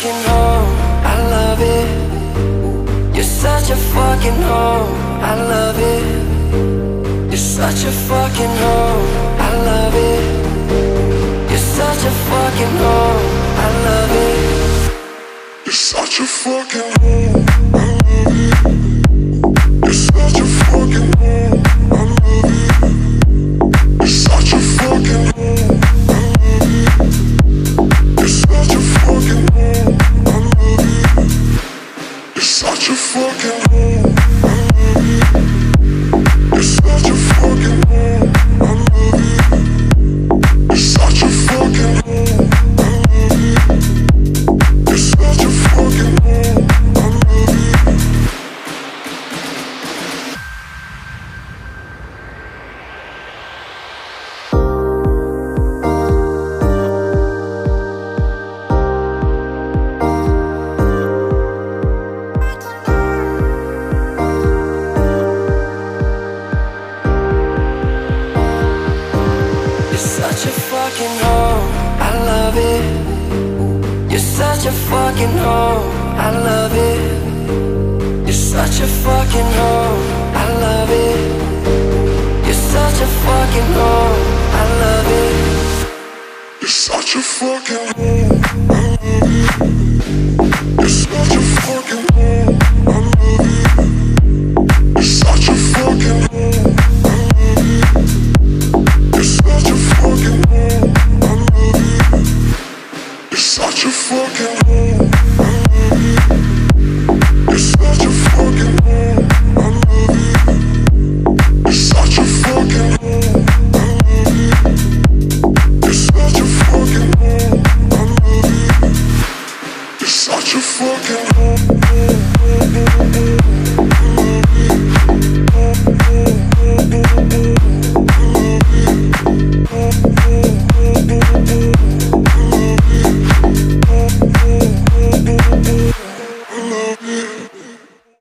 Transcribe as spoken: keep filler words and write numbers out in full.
fucking home, I love it. You're such a fucking home, I love it. You're such a fucking home, I love it. You're such a fucking home, I love it. You're such a fucking home, I love it. You're such a fucking home, I love it. You're such a fucking home, I love it. You're such a fucking home, I love it. You're such a fucking home, I love it. You're such a fucking home, I love it. You're such a fucking home, I love it. You're such a fucking home, I love it. Such a fucking home, I love it. You're such a fucking home, I love it. You're such a fucking home, I love it. You're such a fucking home, I love it. You're such a fucking home, I love it. You're such a fucking home, I love it. You're such a fucking home, I love it. You're such a fucking home, I love it. You're such a fucking home, I love it. You're such a fucking home, I love it. You're such a fucking home, I love it. You're such a fucking home, I love it. You're such a fucking home, home, home, home, home.